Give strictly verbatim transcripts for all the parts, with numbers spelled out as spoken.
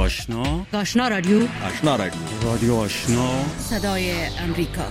آشنا آشنا رادیو آشنا رادیو رادیو آشنا صدای امریکا.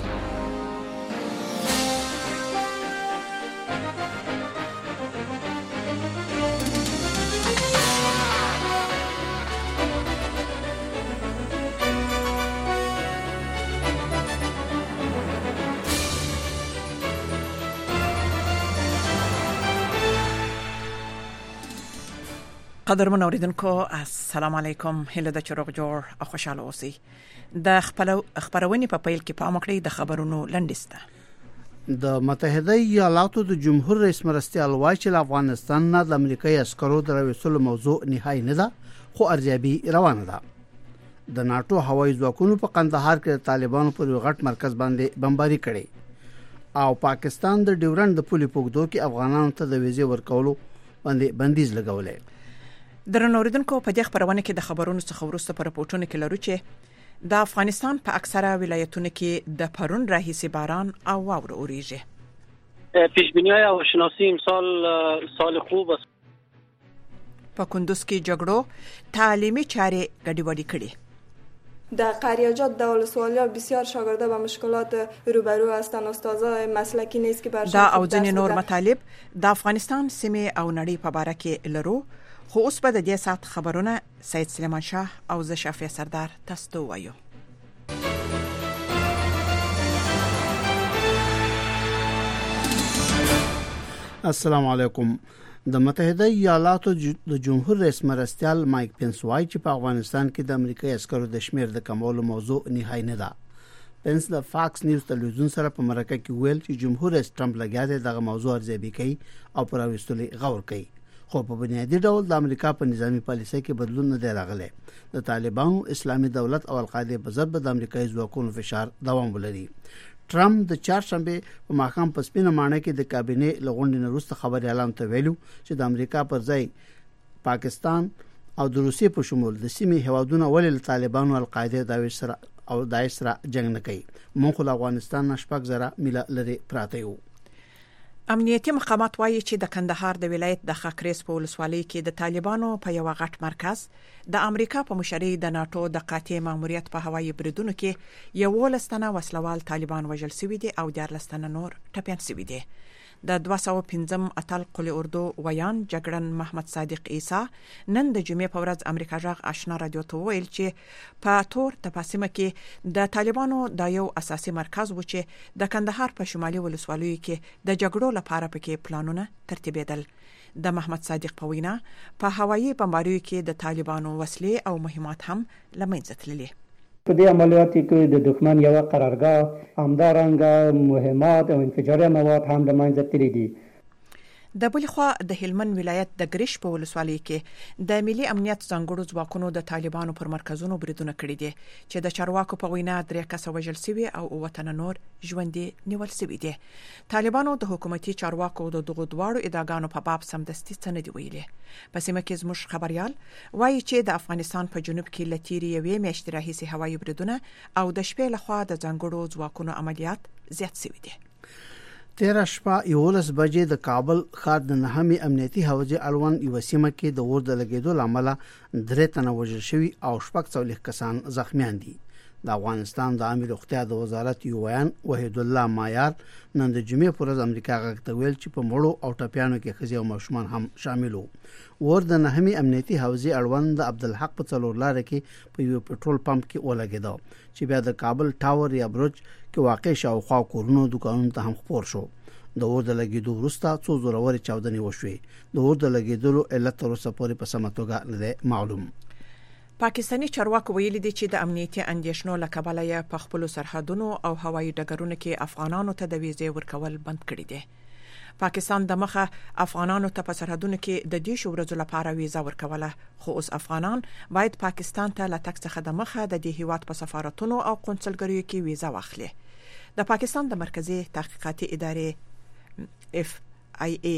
قدرمن اوریدونکو السلام علیکم، هله د چروغ جوړ او خوشاله اوسئ. د خپل خبرونې په پیل کې پام وکړئ د خبرونو لنډیسته. د متحده ایالاتو د جمهور رئیس مرستیال وایي چې افغانستان نه د امریکایي عسکرو د راوستلو موضوع نهایی نه ده، خو ارزیابي روانه ده. د ناتو هوایي ځواکونو په قندهار کې د طالبانو پر یو غټ مرکز باندې بمباري کړې او پاکستان د ډیورنډ د پولې پوګدو کې افغانانو ته د ویزې ورکولو باندې بندیز لګولې. درنو اوریدونکو، په دې خبرونه کې د خبرونو څخه وروسته پر راپورټونه کې لرو چې د افغانستان په اکثره ولایتونو کې د پرون راهیسې باران او واوره اوریږي. پیش بینی‌های هواشناسی امسال سال خوب است. په کندوز کې جګړو تعلیمي چارې ګډوډې کړې. در قریاجات در ولسوالی‌ها بسیار شاگردان با مشکلات روبرو هستند. استادان مسلکی نیست که برشان دا او ځینې نور مطالب د افغانستان سیمې او نړۍ په باره کې لرو، خو اوس به د دې سات خبرونه سید سلیمان شاه او زه شافیه سردار تاسو ته وایو. السلام علیکم. د متحده ایالاتو د جمهور رئیس مرستیال مایک پنس وایي چې په افغانستان کې د امریکایي عسکرو د شمیر د کمولو موضوع نهایی نه ده. پنس د فاکس نیوز تلویزیون سره په مرکه کې ویل چې جمهور رئیس ټرمپ لګیا دی دغه موضوع ارزیابي کوي او پر راوستلو غور کوي، خو په بنیادی ډول د امریکا په نظامی پالیسۍ کې بدلون نه دی راغلی. د طالبانو، اسلامي دولت او القاعده په ضد د امریکایي ځواکونو فشار دوام ولري. ټرمپ د چهارشنبه په ماښام په سپینه ماڼۍ کې د کابینې لغونډې وروسته خبري اعلان ته ویلو چې د امریکا پر ځای پاکستان او د روسیې په شمول د سیمې هوادونو ولې طالبانو، القاعده، داعش سره او داعش سره جنگ نه کوي. مونږ له افغانستان نشپک زره میله لري پراته یو. امنیتي مقامات وایي چې د کندهار د ولایت د خاکریز په ولسوالۍ کې د طالبانو په یو غټ مرکز د امریکا په مشرۍ د ناتو د قاطع ماموریت په هوایي بریدونو کې یو لستنه وسلوال طالبان وژل شوي دي او د لستنه نور ټپيان شوي دي. د دوه سوه او پنځم اتل قل اردو ویان جګړن محمد صادق عیسی نن د جمعې په ورځ امریکا جغ آشنا رادیو ته ویل چې په تور تپاسمه کې د طالبانو د یو اساسي مرکز و چې د کندهار په شمالي ولسوالیو کې د جګړو لپاره پکې پلانونه ترتیبېدل. د محمد صادق په وینا په هوایي بمباریو کې د طالبانو وسلې او مهمات هم لمنځه تللي. په دې عملیاتو کې د دښمن یو قرارګاه، همدارنګه مهمات او انفجاري مواد هم د منځه تللي دي. د بل خوا د هلمند ولایت د ګریش په ولسوالۍ کې د ملي امنیت ځانګړو ځواکونو د طالبانو پر مرکزونو بریدونه کړي دي چې د چارواکو په وینا درې کسه وژل شوي او اووه نور ژوندي نیول شوي دي. طالبانو د حکومتي چارواکو د دغو دواړو ادعاګانو په باب سمدستي څه نه دي ویلي. په سیمه کې زموږ خبريال وایي چې د افغانستان په جنوب کې لتیری یوې میاشتې راهیسې هوایي بریدونه او د شپې لخوا د ځانګړو ځواکونو عملیات زیات شوي دي. تیره شپه یولس بجې د کابل ښار د نهمې امنیتي حوزې اړوند یوه سیمه کې د اور د لګېدو له امله درې تنه وژل شوي او شپږ څلوېښت کسان زخمیان دي. د افغانستان د عامه روغتیا د وزارت یو ویان وحید الله مایار نن د جمعې پر ورځ امریکا غږ ته ویل چې په مړو او ټپیانو کې ښځې او ماشومان هم شامل وو. اور د نهمې امنیتي حوزې اړوند د عبدالحق په څلور لارې کې په یو پټرول پمپ کې ولګېد چې بیا د کابل ټاور یا برج کې واقع شاوخوا کورونو دکانونو ته هم خپور شو. د اور د لګېدو وروسته څو زورورې چاودنې وشوې. د اور د لګېدلو علت تر اوسه پورې په سمه توګه نه دی معلوم. پاکستاني چارواکو ویلي دي چې د امنیتي اندېښنو له کبله یې په خپلو سرحدونو او هوایي ډګرونو کې افغانانو ته د ویزې ورکول بند کړي دي. پاکستان د مخه افغانانو ته په سرحدونو کې د دې شو ورځو لپاره ویزه ورکوله، خو اوس افغانان باید پاکستان ته له تګ څخه د مخه د دې هیواد په سفارتونو او قونسلګریو کې ویزه واخلي. د پاکستان د مرکزی تحقیقاتي ادارې اف آی ای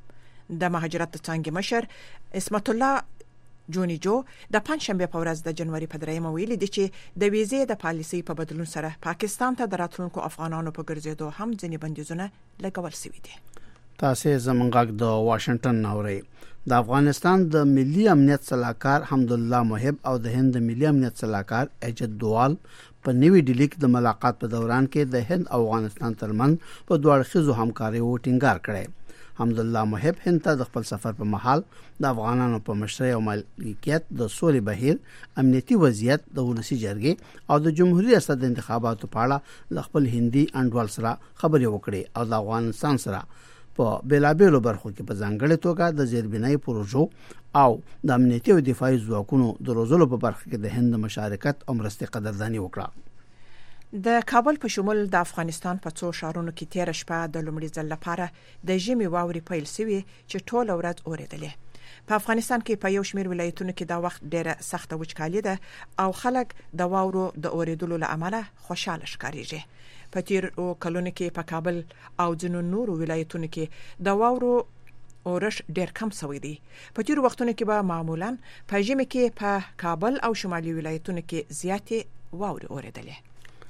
د مهاجرت څنګه مشر اسمت الله جونی جو د پنځشنبه په ورځ د جنوري په دریمه ویلي دي چې د ویزې د پالیسۍ په بدلون سره پاکستان ته د راتلونکو افغانانو په ګرځېدو هم ځینې بندیزونه لګول شوي دي. تاسو زمونږ د واشنگټن نوري د افغانستان د ملي امنیت صلاحکار حمدالله محب او د هند د ملي امنیت صلاحکار اجد دوال په نیوی ډیلی کې د ملاقات په دوران کې د هند او افغانستان ترمنځ په دوه اړخیزو همکارۍ و ټینګار کړی. حمدالله محب هند ته د خپل سفر په مهال د افغانانو په مشرۍ او مالکیت د سولې بهیر، امنیتي وضعیت، د ولسی جرګې او د جمهوریت ریاست د انتخاباتو په اړه د خپل هندي انډوال سره خبرې وکړې او د افغانستان سره په بیلابیلو برخو کې په ځانګړې توګه د زیربنای پروژو او د امنیتي او دفاعي ځواکونو د روزلو په برخه کې د هند مشارکت او مرستې قدرداني وکړه. د کابل په شمول د افغانستان په څو ښارونو کې تیر شپه د لومړي ځل لپاره د ژمي واوري پیل شوی چې ټول ورځ اورېدلې. په افغانستان کې په یو شمېر ولایتونو کې دا وخت ډېره سخته وچکالي ده او خلک د واورو د اورېدلو له امله خوشاله ښکارېږي. په تیر او کلونو کې په کابل او ځینو نورو ولایتونو کې د واورو اورش ډېر کم شوی دی. په تیر وختونو کې به معمولا په ژمي کې په کابل او شمالي ولایتونو کې زیاتې واوري اورېدلې.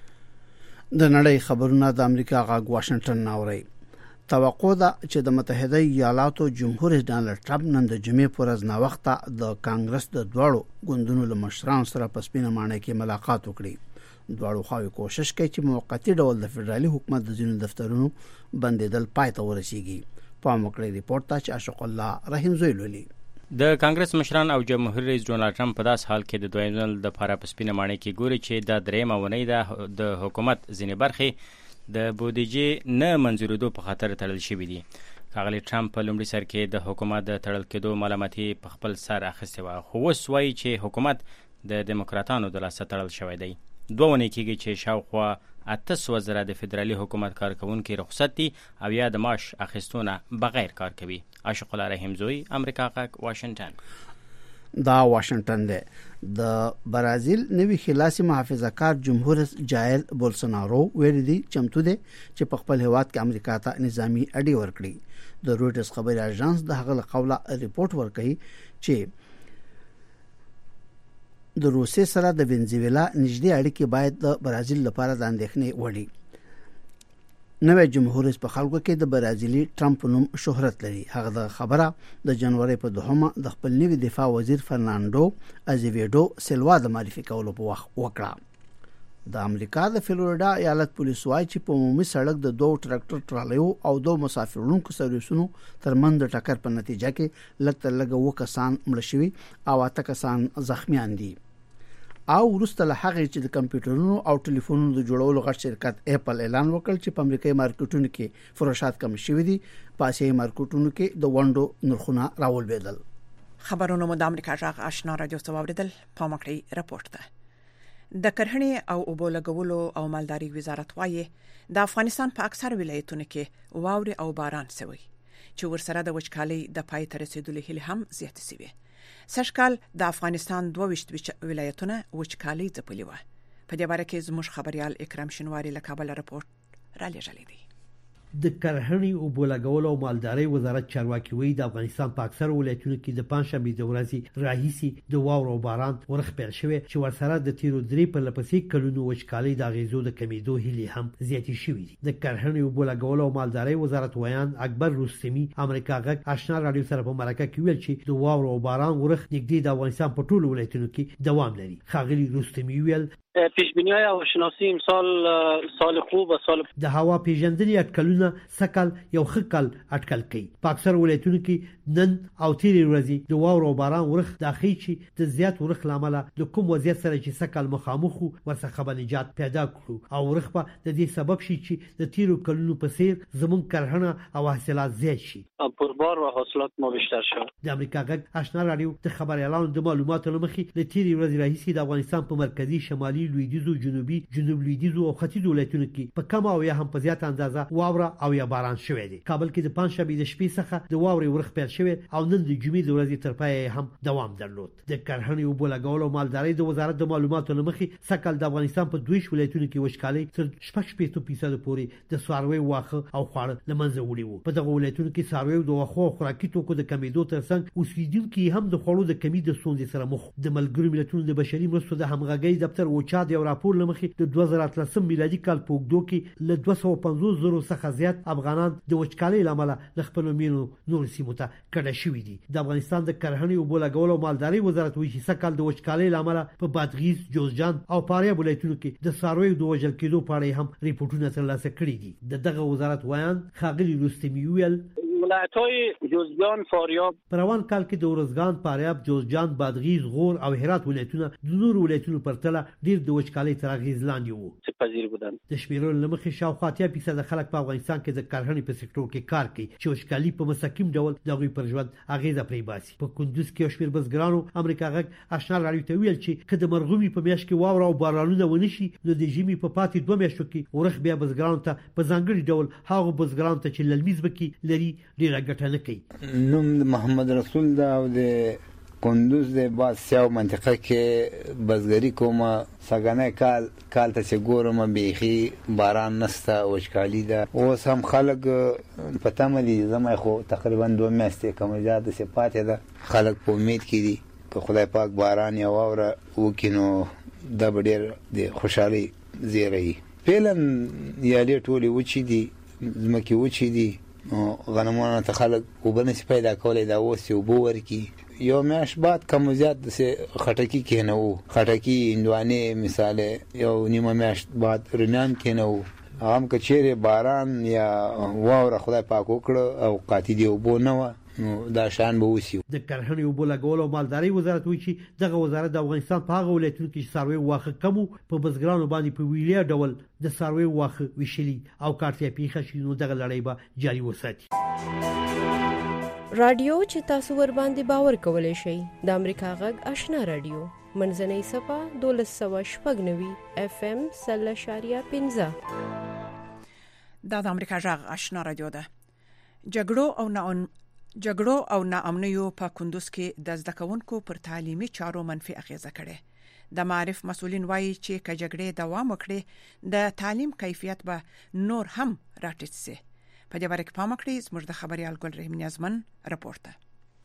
د نړۍ خبرونه د امریکا غاګ واشنگټن ناوړي. توقع ده چې د متحده ایالاتو جمهور رئیس ډانلډ ټرمپ نن د جمعې پر ورځ نا وخته د کانګرس د دواړو ګوندونو له مشرانو سره په سپینه ماڼۍ کې ملاقات وکړي. دواړو خواوې کوشش کوي چې موقتی ډول د فدرالي حکومت د ځینو دفترونو بندیدل پای ته ورسیږي. په موکړې ریپورت ته چې اشق الله رحیم زوی لولي. د کانګرس مشران او جمهور رئیس ډونالډ ټرمپ په داس حال کې د دویم ځل د لپاره په سپینه ماڼۍ کې ګوري چې د درېیمه اونۍ ده د حکومت ځینې برخې د بودیجې نه منځورېدو په خاطر تړل شوي دي. ښاغلي ټرمپ په لومړي سر کې د حکومت د تړل کېدو ملامتي په خپل سر اخیستې وه، خو اوس وایي چې حکومت د دیموکراتانو د لاسه تړل شوی دی. دوه ونې کېږي چې شاوخوا اته سوه زره د فدرالي حکومت کارکوونکي رخصت دي او یا د معاش اخیستونه بغیر کار کوي. عاشق الله رحیم زوی، امریکا غاګ، واشنگټن. دا واشنگټن دی. د برازیل نوی خلاصي محافظه کار جمهور جایل بولسونارو ویل دي چمتو دي چې په خپل هیواد کې امریکا ته نظامی اډي ورکړي. د رویټرز خبري اژانس د هغه قوله ریپورت ورکړي چې د روسیې سره د وینزویلا نږدې اړیکې باید د برازیل لپاره د اندېښنې وړي. نوی جمهور رئیس په خلکو کې د برازیلي ټرمپ نوم شهرت لري. هغه د خبره د جنوري په دوهمه د خپل نوي دفاع وزیر فرناندو ازیویډو سیلوا د معرفي کولو په وخت وکړه. د امریکا د فلوریډا ایالت پولیس وايي چې په عمومي سړک د دوه ټراکټر ټرالیو او دوه مسافرونکو سرویسونو ترمنځ د ټکر په نتیجه کې لږ تر لږه اووه کسان مړه شوي او اته کسان زخمیان دي. او وروسته له هغې چې د کمپیوټرونو او ټلیفونونو د جوړولو غټ شرکت اپل اعلان وکړ چې په امریکایي مارکیټونو کې فروشات کم شوي دي، په اسیایي مارکیټونو کې د ونډو نرخونه راولوېدل. خبرونه مو د امریکا غاګ آشنا رادیو څخه واوریدل. په مکړی راپورټ ده. د کرهڼې او اوبو لګولو او مالداري وزارت وايي د افغانستان په اکثر ولایتونو کې واوري او باران شوی چې ورسره د وچکالۍ د پای ته رسیدلو هیله هم زیاتې شوې. سږکال د افغانستان دوه ویشت ولایتونه وچکالۍ ځپلې وه. په دې باره کې زموږ خبريال اکرام شینواری له کابل راپورټ را لېږلی دی. د کرهڼې او بولګولو او مالدارۍ وزارت چارواکي وایي د افغانستان په اکثر ولایتونو کې د پنځشنبې د ورځې راهیسي د واورو او باران ورخ پیل شوی چې ورسره د تیرو درې په لپسې کلونو وچکالۍ د اغیزو د کمیدو هیلې هم زیاتې شوې دي. د کرهڼې او بولګولو او مالدارۍ وزارت ویان اکبر رستمی امریکا غاګ آشنا رادیو سره په مرکه کې ویل چې د واورو او باران ورخ نږدې د افغانستان په ټولو ولایتونو کې دوام لري. ښاغلي رستمی ویل پیشبینی‌های هواشناسی امسال سال خوب و سال د هوا پیژندنې اټکلونه سکل یو خکل اټکل کوي. په اکثر ولایتونو کې نن او تیرې ورځې د واورو او باران ورخ د اخی چې د زیات ورخ لامل د کوم وضعیت سره چې سکل مخامخ ورڅخه به نجات پیدا کړو او ورخ په د دې سبب شي چې د تیرو کلونو په څیر زمون کرهڼه او حاصلات زیات شي. پربار و حاصلات ما بیشتر شد. د امریکا غږ آشنا رادیو د خبريالانو د معلوماتو لمخې د تیرې ورځې راهیسې د افغانستان په مرکزی شمالي لویدیځو جنوبي جنوب لویدیځو او ختیځو ولایتونو کې په کم او یا هم په زیات اندازه واوره او یا باران شوی دی. کابل کې د پنځشنبې د شپې څخه د واورې ورخ پیل شوی او نن د جمعې د ورځې تر پایه هم دوام درلود. د کرهڼې او بولګولو او مالدارۍ د وزارت د معلوماتو لمخې سکل د افغانستان په دوه ولایتونو کې وچکالۍ تر شپږ شپږ فیصد پورې د ساروي واخه او خواړه لمنځه وړي وو. په دغه ولایتونو کې ساروي د واخه او خوراکي توکو د کمیدو ترڅنګ اوسیدونکو هم د خوړو د کمی د ستونزې سره مخ. د ملګرو ملتونو د بشري مرستو د همغږۍ دفتر او چا د یو راپور لمخې د دوه زره اتلسم میلادي کال په اوږدو کې له دوه سوه پنځوس زره څخه زیات افغانان د وچکالۍ لامل له خپل مینو نور سیمو ته کډه شوي دي. د افغانستان د کرهڼې او بولګولو مالداري وزارت وایي چې سکهال د وچکالۍ لامل په بادغیس، جوزجان او فاریاب ولایتونو کې د څارویو د وژل کېدو په اړه هم ریپورتونه ترلاسه کړي دي. د دغه وزارت وایان ښاغلي رستمی ویل ولایت‌های جوزجان، فاریاب په روان کال کې د ورزګان، فاریاب، جوزجان، بادغیس، غور او هرات ولایتونه د نورو ولایتونو پرتله ډیر د وچکالۍ تر اغیز لاندې وو. پذیر بودن. د شمیرو لمخې شاوخوا اتیا فیصد خلک په افغانستان کې د کرهڼې په سکتور کې کار کوي چې وچکالي په مستقیم ډول د هغوی پر ژوند اغیزه پرې باسي. په کندوز کې شمیر بزګرانو امریکا غږ آشنا راډیو ته ویل چې که د مرغومي په میاشت کې واوره او بارانونه ونشي نو د ژمي په پاتې دوه میاشتو کې ورخ بیا بزګرانو ته په ځانګړي ډول هغه بزګرانو ته چې للمیز بکی لري ډیره ګټه نه کوي. نوم محمد رسول دا او د کندوز د باز سیاو منطقه کې بزګری کومه سګنه کال کال ته چې ګورم بیخي باران نسته وچکالي ده. اوس هم خلک پته ملي زما خو تقریبا دوه میاشتې کوم زیاده سي پاتې ده. خلک په امید کې دي که خدای پاک باران یا واوره وکینو د ډېر د خوشحالي زیری. فعلا یالي ټولي وچی دي زمکي وچی دي غنمونه ته خلک وبنس پیدا کولای دا اوس یو بور کی یو میاش بعد کم زیات د خټکی کینو خټکی اندوانه مثال یو نیمه میاش بعد رمیان کینو هم کچېره باران یا واوره خدای پاک وکړه او قاتی دی وبو نه دا شان به وسی. د کرهڼې او بولګولو مالداري وزارت وایي چې دغه وزارت د افغانستان په هغه ولایتونو کې چې څاروي واخه کمو په بزګرانو باندې په ویلیا ډول د څاروي واخه ویشلي او کارتیا پیښه شي نو دغه لړۍ به جاري وساتي. رادیو چې تاسو ور باندې باور کولای شئ د امریکا غږ آشنا رادیو منځنۍ صفه دولس سوه شپږ نوي اف ام سل اشاریه پنځه. دا د امریکا غږ آشنا رادیو ده. جګړو او نه جګړو او ناامنیو په کندوز کې د زده کوونکو پر تعلیمي چارو منفي اغیزه کړې. د معرف مسؤلین وایي چې که جګړې دوام وکړي د تعلیم کیفیت به نور هم راټیټ شي. په دې اړه پام وکړئ. زموږ د خبريال ګل رحیم نیازمن راپورته.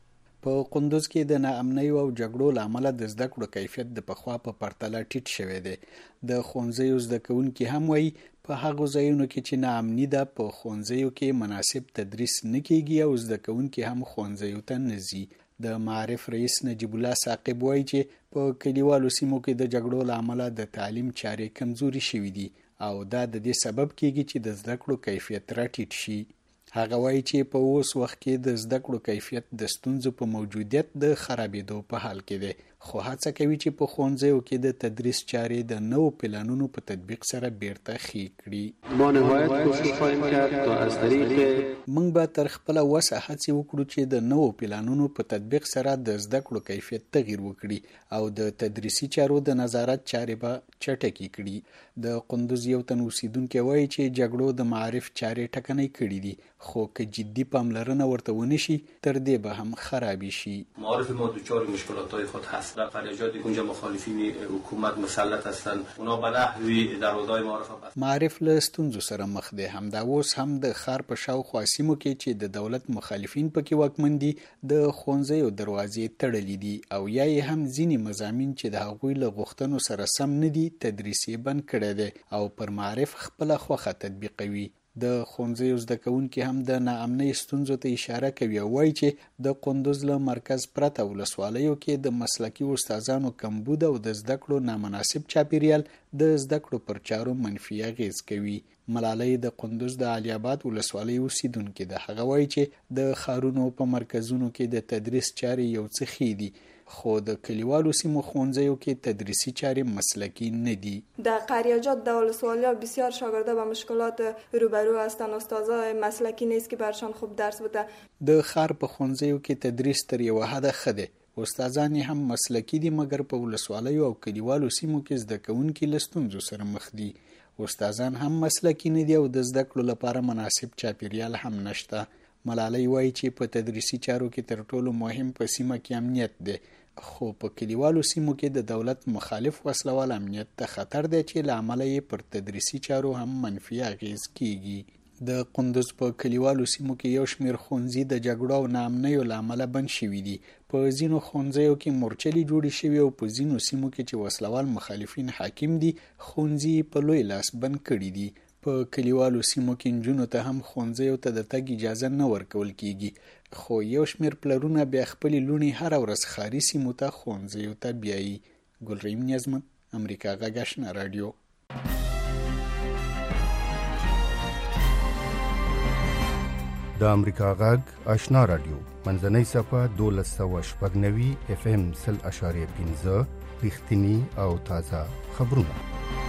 په کندوز کې د ناامنۍ او جګړو لامل د زده کړو کیفیت د پخوا په پرتله ټیټ شوی دی. د ښوونځیو زده کوونکي هم وایي په هغه ځایونو کې چې ناامني ده په ښوونځیو کې مناسب تدریس نه کیږي او زده کوونکي هم ښوونځیو ته نه ځي. د معرف رئیس نجیب الله ثاقب وایي چې په کلیوالو سیمو کې د جګړو لامل د تعلیم چارې کمزوري شوي دي او دا د دې سبب کیږي چې د زده کړو کیفیت راټیټ شي. هغه وایي چې په اوس وخت کې د زده کړو کیفیت د ستونزو په موجودیت د خرابېدو په حال کې دی، خو هڅه کوي چې په ښوونځیو کې د تدریس چارې د نوو پلانونو په تطبیق سره بیرته ښې کړي. ما نهایت کوشش خواهیم کرد تا از طریق موږ به تر خپله وسه هڅې وکړو چې د نوو پلانونو په تطبیق سره د زده کړو کیفیت تغییر وکړي او د تدریسي چارو د نظارت چارې به چټکې کړي. د کندوز یو تن اوسیدونکی وایي چې جګړو د معرف چارې ټکنۍ کړي دي، خو که جدي پاملرنه ورته ونشي تر دې به هم خرابې شي. معارف ما دچار مشکلات‌های خود هست. در خارجات اونجا مخالفین حکومت مسلط هستند، اونا به نحوی در حدود معارف بس. معرف له ستونزو سره مخ دی. همدا اوس هم د ښار په شاوخوا سیمو کې چې د دولت مخالفین پکې واکمن دي د ښوونځیو دروازې تړلې دي او یا یې هم ځینې مضامین چې د هغوی له غوښتنو سره سم نه دي تدریس یې بند کړی دی او پر معرف خپله خوښه تطبیقوي. د ښوونځیو زده کوونکي هم د ناامنۍ ستونزو ته اشاره کوي او وایي چې د کندوز له مرکز پرته ولسوالیو کې د مسلکي استادانو کمبود او د زده کړو نامناسب چاپیریال د زده کړو پر چارو منفي اغیز کوي. ملالۍ د کندوز د علي آباد ولسوالۍ اوسیدونکې ده. هغه وایي چې د ښارونو په مرکزونو کې د تدریس چارې یو څه ښې دي، خو د کلیوالو سیمو ښوونځیو کې تدریسی چارې مسلکی نه دي. در قریاجات در ولسوالی‌ها بسیار شاگردا با مشکلات روبرو هستند. استادای مسلکی نیست که برشان خوب درس بده. د ښار په ښوونځیو کې تدریس تر یو حده ښه دی، استادان هم مسلکی دي، مګر په ولسوالیو او کلیوالو سیمو کې زده کوونکي له ستونزو سره مخ دي. استادان هم مسلکی نه دي او د زده کړو لپاره مناسب چاپیریال هم نشته. ملالۍ وایي چې په تدریسي چارو کې تر ټولو مهم په سیمه کې امنیت دی، خو په کلیوالو سیمو کې د دولت مخالف وسلوال امنیت ته خطر دی چې له امله یې پر تدریسي چارو هم منفي اغیز کیږي. د کندوز په کلیوالو سیمو کې یو شمېر ښوونځي د جګړو او ناامنیو له امله بند شوي دي. په ځینو ښوونځیو کې مورچلې جوړې شوې او په ځینو سیمو کې چې وسلوال مخالفین حاکم دي ښوونځي په لوی لاس بند کړي دي. په کلیوالو سیمو کې نجونو ته هم ښوونځیو ته د تګ اجازه نه ورکول کیږي، خو یو شمېر پلرونه بیا خپلې لوڼې هره ورځ ښاري سیمو ته ښوونځیو ته بیایي. ګلرحیم نیازمن، امریکا غږ آشنا راډیو. د امریکا غږ آشنا راډیو منځنۍ صفه دولس سوه شپږ نوي اف ام سل اشاریه پنځه رښتینی او تازه خبرونه.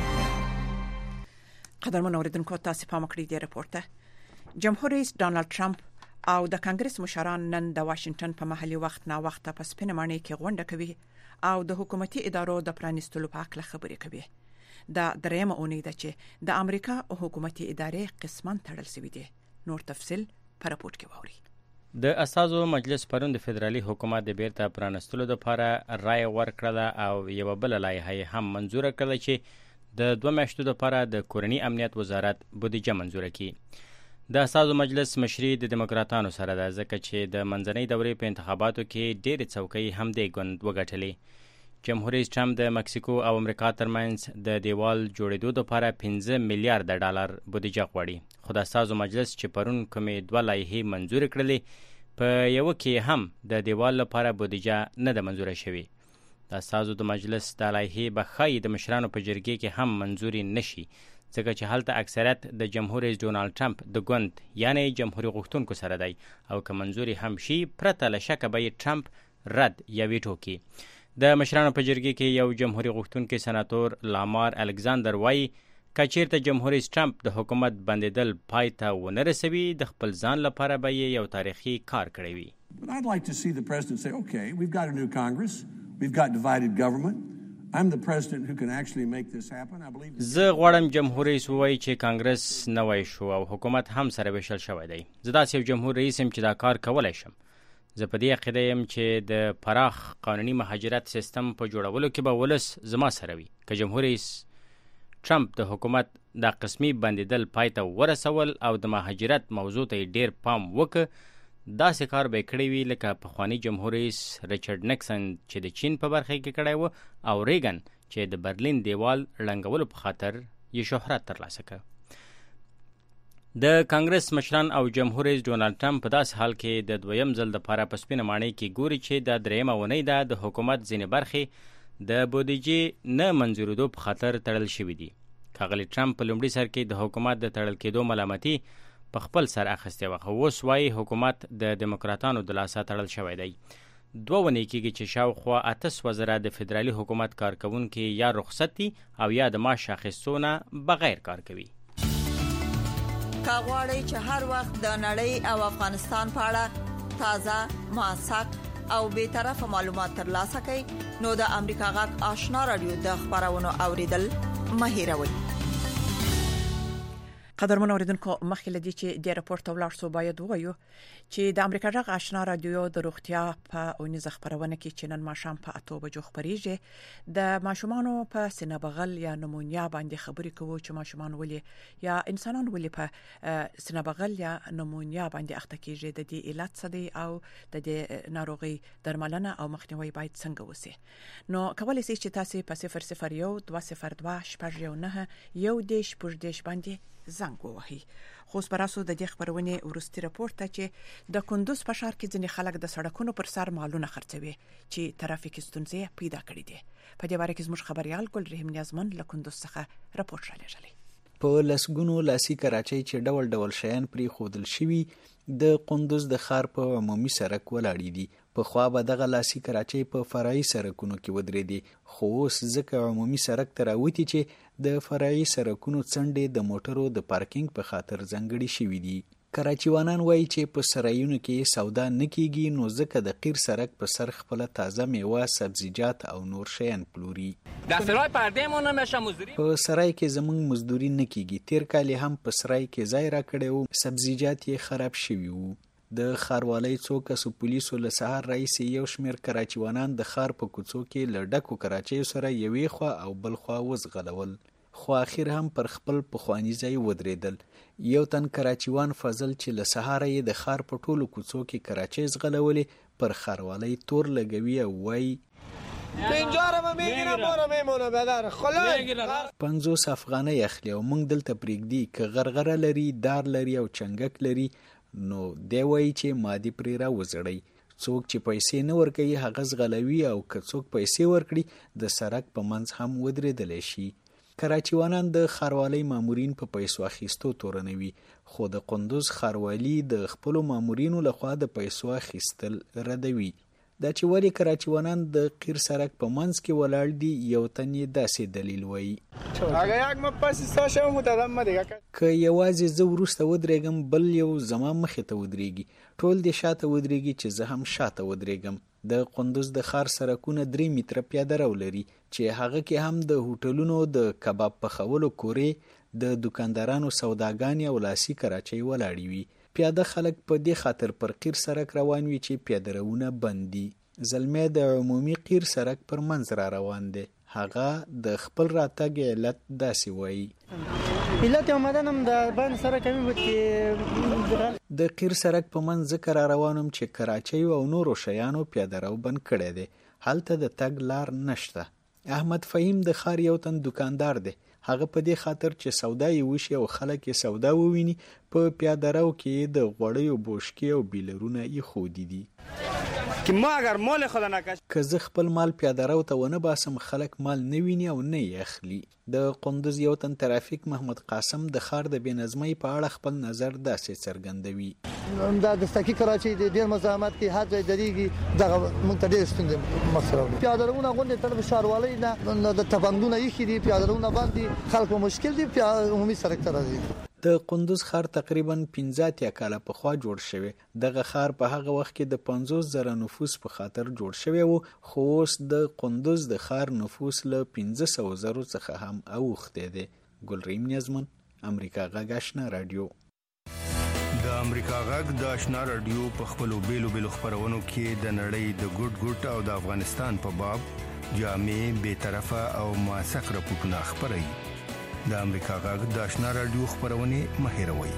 قدرمن اوریدونکو، تاسو په مکړی دی راپورته جمهور رئیس ډانلډ ټرمپ او د کانګرس مشران نن د واشنگټن په محلي وخت نا وخت په سپینمانه کې غونډه کوي او د حکومتي ادارو د پرانیستلو په اړه خبرې کوي. دا درېمه اونۍ ده چې د امریکا او حکومتي ادارې قسمان تړل شوی دي. نور تفصيل په راپورټ کې ووري. د اساسو مجلس پرون د فدرالي حکومت د بیرته پرانستلو لپاره رائے ورکړه او یو بل لایحه هم منزور کړه چې د دوه میاشتو لپاره د کورنی امنیت وزارت بودیجه منزور کړي. د اساسو مجلس مشري د دیموکراتانو سره ده، ځکه چې د منځنۍ دورې په انتخاباتو کې ډېرې څوکۍ هم د ګوند وګټلې. جمهور رئیس ټرمپ د مکسیکو او امریکا ترمنځ د دیوال جوړېدو لپاره پنځه میلیارډ ډالر بودیجه غواړي، خو د اساسو مجلس چې پرون کومې دوه لایحې منزور کړلې په یو کې هم د دیوال لپاره بودیجه نه ده منزوره شوې. د اساسو د مجلس د لایحې به ښایي د مشرانو په جرګې کې هم منزوري نشي، ځکه چې هلته اکثریت د جمهور رئیس ډونالډ ټرمپ د ګوند یعنی جمهوریت غوښتونکو سره دی او که منزوري هم شي پرته له شکه به یې ټرمپ رد یا ویټو کړي. د مشرانو په جرګې کې یو جمهوریت غوښتونکی سناتور لامار الکساندر وایي که چیرته جمهور رئیس ټرمپ د حکومت بندیدل پای ته ونه رسوي د خپل ځان لپاره به یې یو تاریخي کار کړی وي. But I'd like to see the president say, okay, we've got a new Congress, we've got divided government. I'm the president who can actually make this happen. I believe زه غواړم جمهور رئیس ووایي چې کانګرس نوی شو او حکومت هم سره ویشل شوی دی. زه داسې یو جمهور رئیس یم چې دا کار کولی شم. زه په دې عقیده یم چې د پراخ قانوني مهاجرت سیستم په جوړولو کې به ولس زما سره وي. که جمهور رئیس ټرمپ د حکومت د قسمي بندیدل پای ته ورسول او د مهاجرت موضوع ته ډیر پام وکړ، داسې کار به کړی وي لکه پخوانی جمهور رئیس ریچارډ نیکسن چې د چین په برخه کې کړی و او ریګن چې د برلین دیوال ړنګولو په خاطر یې شهرت ترلاسه کړ. د کانګرس مشران او جمهور رئیس ډونالډ ټرمپ په داس حال کې د دویم ځل لپاره په سپینه ماڼۍ کې ګوري چې د درېیمه اونۍ ده د حکومت ځینې برخې د بودیجې نه منظورېدو په خاطر تړل شوي دي. ښاغلي ټرمپ په لومړي سر کې د حکومت د تړل کېدو ملامتي په خپل سر اخیستې وه، خو اوس وایي حکومت د دیموکراتانو د لاسه تړل شوی دی. دوه ونې کېږي چې شاوخوا اته سوه زره د فدرالي حکومت کارکوونکي یا رخصت دي او یا د معاش اخیستو نه بغیر کار کوي. که غواړئ چې هر وخت د نړۍ او افغانستان په اړه تازه، موثق او بې طرفه معلومات ترلاسه کړئ نو د امریکا غږ آشنا رادیو د خبرونو اوریدل مه هېروئ. قدرمن اوریدونکو، مخکې لدی چې د راپورټ ولاړ سو باید وایو چې د امریکا غږ آشنا رادیو د روغتیا په اونیزه خبرونه کې چې نن ماښام په اتو بجو خبريږي د ماشومانو په سینه بغل یا نمونیا باندې خبرې کوو چې ماشومان ولې یا انسانان ولې په سینه بغل یا نمونیا باندې اخته کیږي، د دې علت څه دی او د دې ناروغي درملنه او مخنیوي باید څنګه وسی. نو کولای شئ چې تاسو په صفر صفر یو دوه صفر دوه شپږ یو نه یو دیش پوج دیش باندې زنګ ووهي. خو سپاراسو د دې خبرونه ورستي راپورټ ته چې د کندوز په ښار کې ځینې خلک د سړکونو پر سر مالونه خرڅوي چې ترافیکي ستونزې پیدا کړې دي. په دې باره کې زموږ خبريال ګلرحیم نیازمن له کندوز څخه راپورټ را لېږلی. په لسګونو لاسي کراچۍ چې ډول ډول شیان پرې خودل شوي د قندوز د ښار په عمومي سړک ولاړې دي. په خوا به دغه لاسي کراچۍ په فرعي سړکونو کې ودرېدي، خو اوس ځکه عمومي سړک ته راوتي چې د فرعي سړکونو څنډې د موټرو د پارکینګ په خاطر ځانګړي شوي دي. کراچیوانان وایي چې په سرایونو کې سودا نه کیږي، نو ځکه د قیر سړک په سر خپل تازه میوه، سبزیجات او نور شیان پلوري. در سرای پردهمون نمیشه مزدوری په سرای کې زمونږ مزدوري نه کیږي. تیر کال هم په سرای کې ځای را کړی وو، سبزیجات یې خراب شوي وو. د ښاروالۍ څو کسو پولیسو له سهار راهیسې یو شمېر کراچیوانان د ښار په کوڅو کې له ډکو کراچیو سره یوې خوا او بل خوا وځغلول. خو اخر هم پر خپل پخوانی ځای ودرېدل. یو تن کراچیوان فضل چې له سهاره یې د ښار په ټولو کوڅو کې کراچۍ ځغلولې پر ښاروالۍ تور لګوي او وایي پنځوس افغانۍ اخلي او موږ دلته پرېږدي که غرغره لري، دار لري او چنګک لري نو دی وایي چې مادي پرې راوزړئ. څوک چې پیسې نه ورکوي هغه ځغلوي او که څوک پیسې ورکړي د سړک په منځ هم ودرېدلی شي. کراچیوانان د ښاروالۍ مامورین په پیسو اخیستو تورنوي، خو د قندوز ښاروالي د خپلو مامورینو لخوا د پیسو اخیستل ردوي. دا چې ولې کراچیوانان د قیر سړک په منځ کې ولاړ دي، یو تن یې داسې دلیل وایي. که یوازې زه وروسته ودرېږم بل یو زما مخې ته ودرېږي، ټول دې شاته ودرېږي چې زه هم شاته ودرېږم. د قندوز د ښار سړکونه درې متره پیاده رو لري چې هغه کې هم د هوټلونو د کباب پخولو کورې، د دکاندارانو سوداګانې او لاسي کراچۍ ولاړې وي. پیاده خلک په دې خاطر پر قیر سړک روان وي چې پیاده روونه بند دي. زلمی د عمومي قیر سړک پر منځ را روان دی. هغه د خپل راتګ علت داسې وایي. علت اومدنم د بند سره کمی بود چې د قیر سړک په منځ ځکه را روانم چې کراچۍ او نورو شیانو پیاده رو بند کړی دی. هلته د تګ لار نشته. احمد فهیم د ښار یو تن دکاندار دی. هغه په دې خاطر چې سودا یې وشي او خلک یې سودا وویني په پیاده رو کې د غوړیو بوشکې او بیلرونه یې خودي دي. که زه خپل مال پیاده رو ته ونه باسم خلک مال نه ویني او نه یې اخلي. د قندوز یو تن ترافیک محمد قاسم د ښار د بېنظمۍ په اړه خپل نظر داسې څرګندوي. دا د ستاکي کراچۍ د ډېر مزاحمت کې هر ځای درېږي، دغه موږ ته ډېرې ستونزې مخ ته راوړي. پیاده روونه غونډې طرف ښاروالۍ نه د تبندونه ایښي دي، پیاده روونه بند دي، خلکو مشکل دي، عمومي سړک ته راځي. د قندوز ښار تقریبا پنځه اتیا کاله پخوا جوړ شوی. دغه ښار په هغه وخت کې د پنځوس زره نفوس په خاطر جوړ شوی و، خو اوس د قندوز د ښار نفوس له پنځه سوه زرو څخه هم اوښتی دی. ګلریم نیازمن، امریکا غږ آشنا رادیو. د امریکا غږ د آشنا رادیو په خپلو بیلو بیلو خپرونو کې د نړۍ د ګوټ ګوټ او د افغانستان په باب جامع، بی‌طرفه او موثق راپورټونه خپروي. د امریکا غږ د آشنا رادیو خبرونه مهیروي.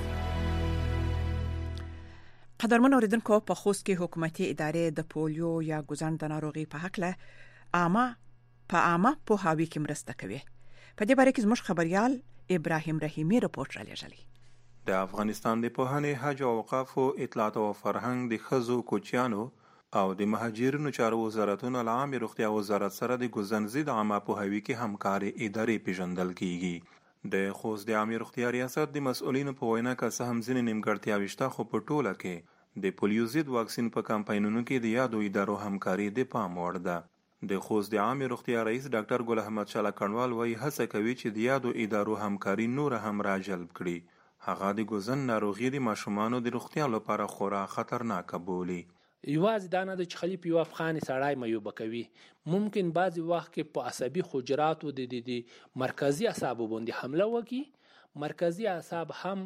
قدرمن اوریدونکو، په خوست کې حکومتي ادارې د پولیو یا ګوزن د ناروغي په حق له عامه په عامه په هاوی کې مرسته کوي. په دې باره کې زموږ خبريال ابراهيم رحیمي رپورټ را لېږلی. د افغانستان د پوهنې، حج او اوقافو، اطلاعات او فرهنګ، د ښځو، کوچیانو او د مهاجرینو چارو وزارتونو له عامه روغتیا وزارت سره د ګوزن ضد عامه پوهاوي کې همکاري ادارې پیژندل کیږي. د خوست د عامه روغتیا ریاست د مسؤلینو په وینا که څه هم ځینې نیمګړتیاوې شته، خو په ټوله کې د پولیو ضد واکسین په کمپاینونو کې د یادو ادارو همکاري د پام وړ ده. د خوست د عامه روغتیا رئیس ډاکټر ګل احمد شاه کڼوال وايي هڅه کوي چې د یادو ادارو همکاري نور هم راجلب کړي. هغه د ګوزن ناروغي د ماشومانو د روغتیا لپاره خورا خطرناک بولي. یوازې دا نه ده چې خلیپ یو افغان سړی معیوبه کوي، ممکن بعضی وخت کې په عصبي حجراتو د د مرکزی اعصابو باندې حمله وکړي. مرکزی اعصاب هم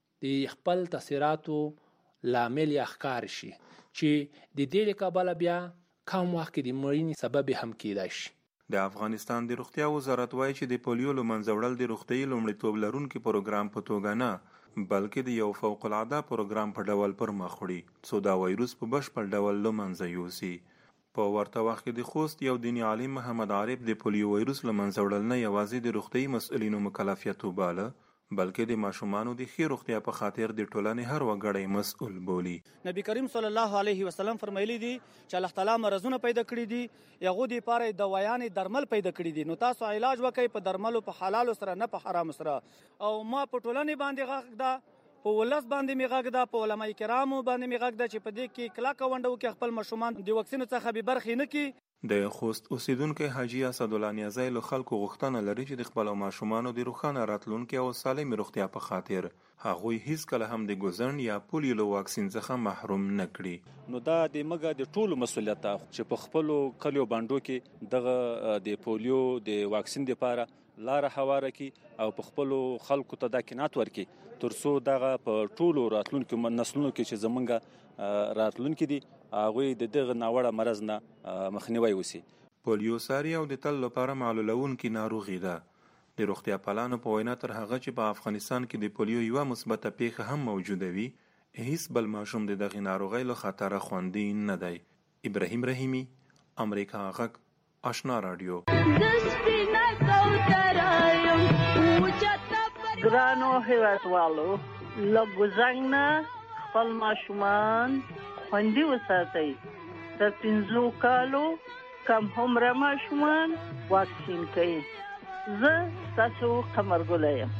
د خپل تاثیراتو لامل ښکار شي چې د دې له کبله بیا کم وخت کې د مړینې سبب هم کېدای شي. د افغانستان د روغتیا وزارت وایي چې د پولیو له منځه وړل د روغتیايي لومړیتوب لرونکي پروګرام په توګه نه بلکې د یو فوق العاده پروګرام په ډول پر مخ وړي څو دا وایروس په بشپړ ډول له منځه یوسي. په ورته وخت کې د خوست یو دیني عالم محمد عارف د پولیو وایروس له منځه وړل نه یوازې د روغتیايي مسؤلینو مکلفیت وباله بلکې د ماشومانو د ښې روغتیا په خاطر د ټولنې هر وګړی مسؤل بولي. نبی کریم صلی الله علیه وسلم فرمایلی دي چې الله تعالی مرزونه پیدا کړی دي، یغو دی پاره دوايانې درمل پیدا کړی دي، نو تاسو علاج وکړئ په درملو په حلال سره نه په حرام سره. او ما په ټولنې باندې غږ ده، په ولس باندې می غږ ده، په علماء کرامو باندې می غږ ده چې په دې کې کلا کونډو کې خپل ماشومان د واکسین څخه به برخې نه کی. د خوست اوسیدونکو حاجی اسد الله نیازی له خلکو غوښتنه لري چې د خپل ماشومانو د روښانه راتلونکي او سالم روغتیا په خاطر هغوی هیڅ کله هم د ګوزن یا پولیو واکسین څخه محروم نه کړي. نو دا د مګه د ټولو مسولیت ده چې په خپل کلیو باندې کې دغه د پولیو د واکسین لپاره لار هواره کی او په خپل خلکو ته د کینات ورکی ترڅو دغه په ټولو راتلونکو نسلونو کې چې زمونږ راتلونکي دي هغه د دغه ناوړه مرز نه مخنیوي وسی. پولیو ساری او د تل لپاره معلولونکي ناروغي ده. د روغتیا پالانو په وینا تر هغه چې په افغانستان کې د پولیو یو مثبته پیښه هم موجوده وي هیڅ بل ماشوم د دغه ناروغۍ له خطره خوندي نه دی. ابراهیم رحیمی، امریکا غږ، آشنا رادیو. ګرانو هیوادوالو، له ګوزنګ نه خپل ماشومان خوندي وساتئ. تر پنځو کالو کم عمره ماشومان واکسین کوي. زه ستاسو قمرګله یم.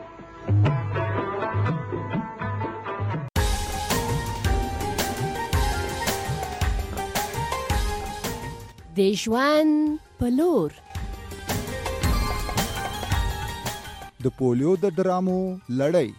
د ژوند په لور د پولیو د ډرامو لړۍ.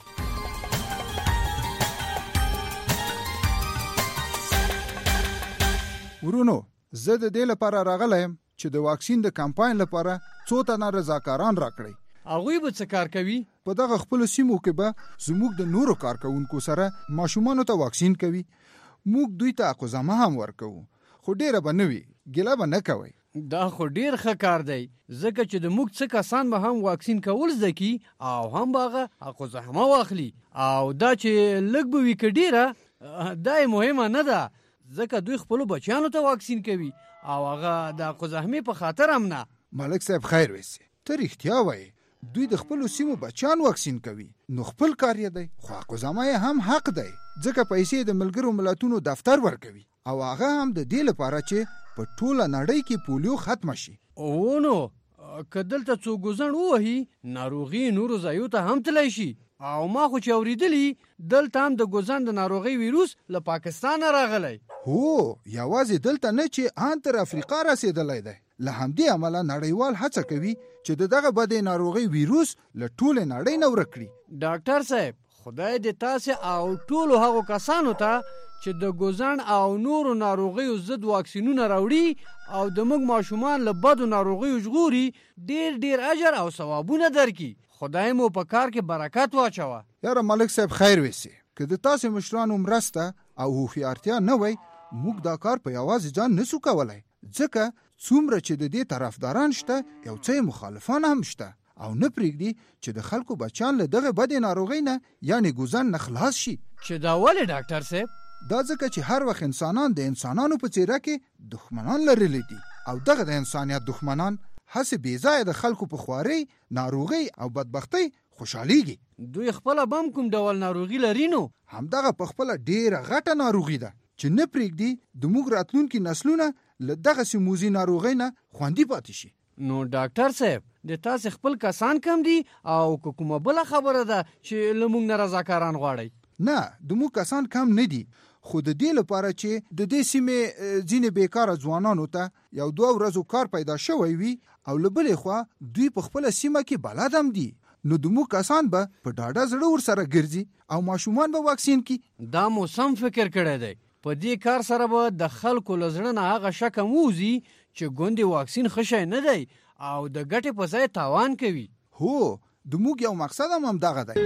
ورونو، زه د دې لپاره راغلی یم چې د واکسین د کمپاین لپاره څو تنه رضاکاران راکړئ. هغوی به څه کار کوي؟ په دغه خپلو سیمو کې به زموږ د نورو کارکوونکو سره ماشومانو ته واکسین کوي. موږ دوی ته اقوزامه هم ورکوو، خو ډیره به نه وي، ګیله به نه کوئ. دا خو ډیر ښه کار دی، ځکه چې د موږ څه کسان به هم واکسین کول زده کی او هم به هغه اقوزامه واخلي. او دا چې لږ به وي که ډیره، دا یې مهمه نه ده، ځکه دوی خپلو بچیانو ته واکسین کوي او هغه د اقوزامې په خاطر هم نه. ملک صاحب خیر ویسي، ته رښتیا وایې، دوی د خپلو سیمو بچیان واکسین کوي، نو خپل کار یې دی، خو اقوزامه یې هم حق دی، ځکه پیسې د ملګرو ملتونو دفتر ورکوي او هغه هم د دې لپاره چې په ټوله نړۍ کې پولیو ختم شي. او نو که دلته څوک ګوزڼ ووهي، ناروغي نورو ځایو ته هم تللی شي. او ما خو چې اورېدلي دلته هم د ګوزڼ د ناروغۍ ویروس له پاکستانه راغلی. هو، یوازې دلته نه چې ان تر افریقا رسېدلی دی. له همدې امله نړیوال هڅه کوي چې د دغه بدې ناروغۍ ویروس له ټولې نړۍ نه ورک کړي. ډاکټر صاحب، خدای دې تاسې او ټولو هغو کسانو ته چې د ګوزڼ او نورو ناروغیو ضد واکسینونه راوړي او د موږ ماشومان له بدو ناروغیو ژغوري ډیر ډیر اجر او ثوابونه درکړي. خدای مو په کار کې برکت واچوه. یاره ملک صاحب خیر ویسي، که د تاسې مشرانو مرسته او هوښیارتیا نه وای، موږ دا کار په یوازې ځان نسو کولای، ځکه څومره چې د دې طرفداران شته، یو څه مخالفان هم شته او نه پرېږدي چې د خلکو بچیان له دغه بدې ناروغۍ نه یعنی ګوزڼ نه خلاص شي. چې دا ولې ډاکټر صاحب؟ دا ځکه چې هر وخت انسانان د انسانانو په څیره کې دښمنان لرلی دي او دغه د انسانیت دښمنان هسې بې ځایه د خلکو په خوارۍ، ناروغۍ او بدبختۍ خوشحالیږي. دوی خپله بم کوم ډول ناروغي لري؟ نو همدغه په خپله ډیره غټه ناروغي ده چې نه پرېږدي د موږ راتلونکي نسلونه له دغسې موذي ناروغۍ نه خوندي پاتې شي. نو ډاکټر صاحب، د تاسې خپل کسان کم دي او که کومه بله خبره ده چې له موږ نه رضاکاران غواړئ؟ نه، د موږ کسان کم نه دي، خو د دې لپاره چې د دې سیمې ځینې بیکاره ځوانانو ته یو دوه ورځو کار پیدا شوی وي او له بلې خوا دوی په خپله سیمه کې بلد هم دي، نو د موږ کسان به په ډاډه زړه ورسره ګرځي او ماشومان به واکسین کی. دا مو سم فکر کړی دی. په دې کار سره به د خلکو له زړه نه هغه شک هم ووځي چې ګوندې واکسین ښه شی نه دی او د ګټې په ځای تاوان کوي. هو، د موږ یو مقصد هم همدغه دی.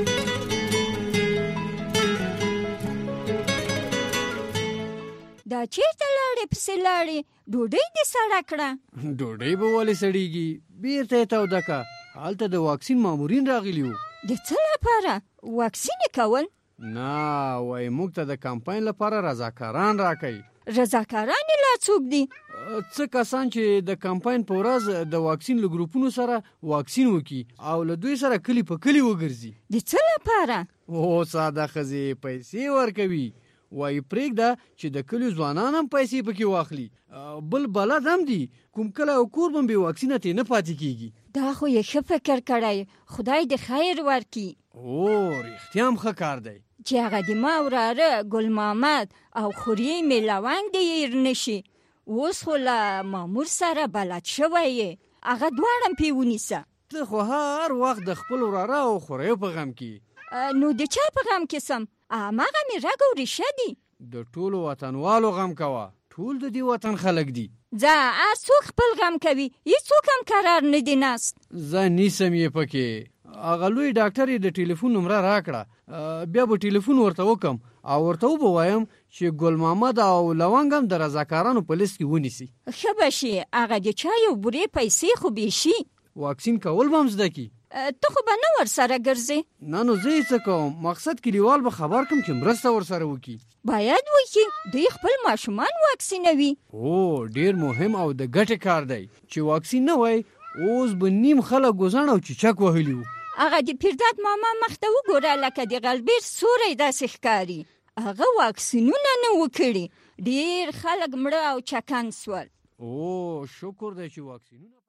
دا چیرته لاړې پسې لاړې؟ ډوډۍ دې سړه کړه. ډوډۍ به ولې سړېږي؟ بیرته یې توده کړه. هلته د واکسین مامورین راغلي وو. د څه لپاره؟ واکسین یې کول؟ نه، وایي موږ ته د کمپاین لپاره رضاکاران راکوي. رضاکاران یې لا څوک دي؟ څه کسان چې د کمپاین په ورځ د واکسین له ګروپونو سره واکسین وکړي او له دوی سره کلی په کلی وګرځي. د څه لپاره؟ او ساده ښځې پیسې ورکوي. وایي پرېږده چې د کلیو ځوانان هم پیسې پکې واخلي. بل بلد هم دي، کوم کلی او کور به بې واکسینه ترې نه پاتې کېږي. دا خو یې ښه فکر کړی، خدای دې خیر ورکړي. او رښتیا هم ښه کار دی چې هغه د ما وراره ګل محمد او خوريې مې لونګ دې هېر نه شي. اوس خو له مامور سره بلد شوی یې، هغه دواړه هم پرې ونیسه. ته خو هر وخت د خپل وراره او خوریو په غم کې. نو د چا په غم کې سم؟ هماغه مې رګ او ریشه دي. د ټولو وطنوالو غم کوه، ټول د دې وطن خلک دي. ځه، هر څوک خپل غم کوي، هېڅوک هم قرار نه دی ناست. زه نیسم یې پکې. هغه لوی ډاکټر یې د ټلیفون نمره راکړه، بیا به ټلیفون ورته وکم او ورته وبوایم چې ګل محمد او لونګ هم د رضاکارانو په لیست کې ونیسي. ښه به شي، هغه د چا یو بورې پیسې خو به شي. واکسین کول به هم زده کي. ته خو به نه ورسره ګرځې؟ نه نو زه یې څه کوم، مقصد کلیوال به خبر کم چې مرسته ورسره وکړي. باید وکړي، دوی خپل ماشومان واکسینوي. او ډیر مهم او د ګټې کار دی چې واکسین نه وای اوس به نیم خلک ګوزڼ او چیچک وهلي وو. هغه د پیرداد ماما مخ ته وګوره لکه د غلبیر سوری داسې ښکاري. هغه واکسینونه نه وکړي، ډیر خلک مړه او چکن سول. او شکر دی چې واکسینونه